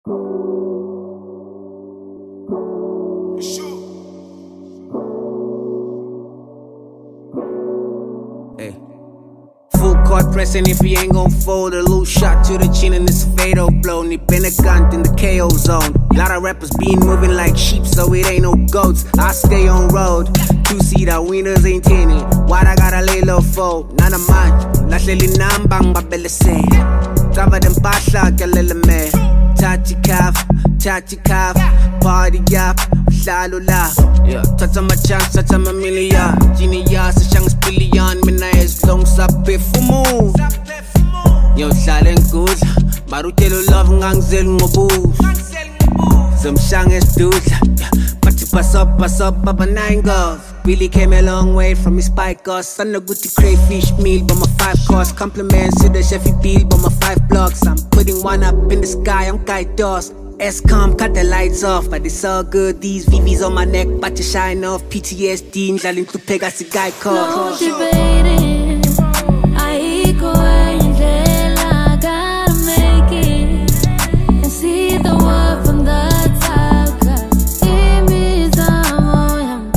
Hey. Full court pressing if he ain't gon' fold. A little shot to the chin and it's a fatal blow. Ni Benegant in the KO zone. Lot of rappers been moving like sheep, so it ain't no goats. I stay on road. 2-seater winners ain't tenny. Why I gotta lay low for? Nana man. Lahleli nambang babele say. Trava dem pasha kelele me. Tati calf, party up, hlalo la. Yeah, tata my chance, tata my million. Genius, a chance billion. Mina is long sape for move. Yo, silent good. Marutelo love ngangzel ngobuz. Some shang is dude. But you pass up, Papa Nine girls. Billy came a long way from his spike cost. Son of good to crayfish meal, but my 5 cost. Compliments to the chefy bill, but my 5 blocks. I'm putting one up in the sky, I'm kite dust. S-com, cut the lights off, but it's all good. These VVs on my neck, but you shine off. PTSD, njalo to peg as a guy called. No debating, I go angel, I gotta make it. And see the world from the top, 'cause it means I'm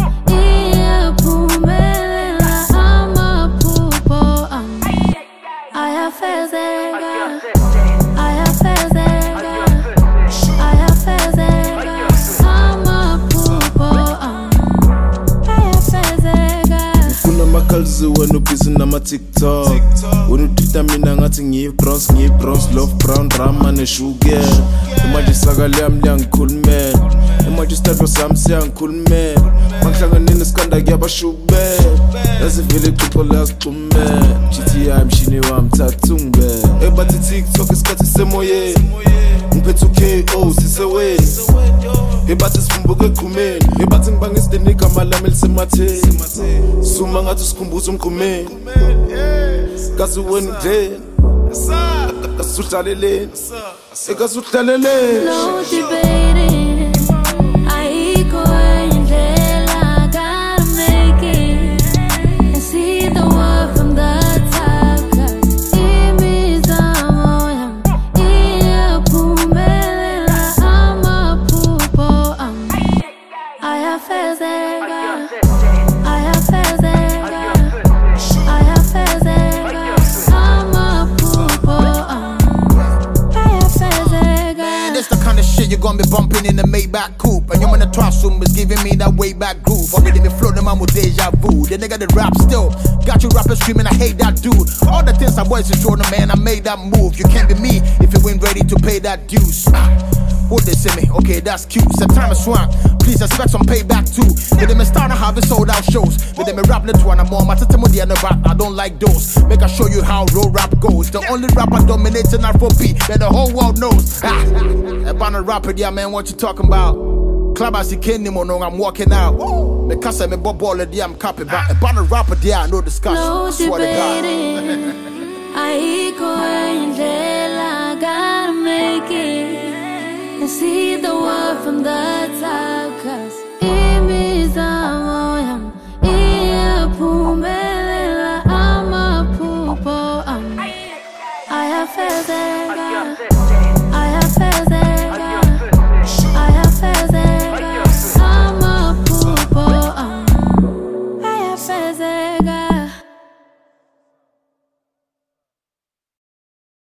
a poopo. I have felt when you busy na TikTok. When you determine ngathi ngiyi-bronze, love brown rum and sugar. Imagine sakale yami liyangikhulumela. Imagine isitadlo sami siyangikhulumela. Mangihlangane nesikanda kuyabashubela. Yazivele ixoxo liyazixhumela. GTI mshini wami thatha ungibela. Ebathi TikTok isikhathi semoyeni. Ngiphethe u-KO siseweni. Ebathi sifumbuke eqhumeni. Ebathi ngibanga isideni igama lami elisematheni. Suma ngathi usikhumbuza umqhumeni. Kazi wena njeni. Kazi udlaleleni. Kazi udlaleleni. No debating, I go angel, I gotta make it. And see the world from the top, 'cause it means I'm a poopo. I have felt that. You're gonna be bumping in the Maybach coupe, and your man the trust room is giving me that way back groove. Already me floating man with deja vu. The nigga that rap still got you rapping screaming, I hate that dude. All the things I boys is showing, man, I made that move. You can't be me if you ain't ready to pay that dues. What they say me? Okay, that's cute. September swamp. Please expect some payback too. With them starting having sold out shows. With them rap let one more. My tell the end rap. I don't like those. Make I show you how real rap goes. The only rapper dominating R4P that the whole world knows. About a rapper, yeah man, what you talking about? Club as he came no, I'm walking out. Because I'm a bob baller, yeah, I'm copying back. About a rapper, yeah, no discussion. No debating. I go angel, I gotta make it. And see the world from the top, 'cause it means I'm a poopo. I have felt that.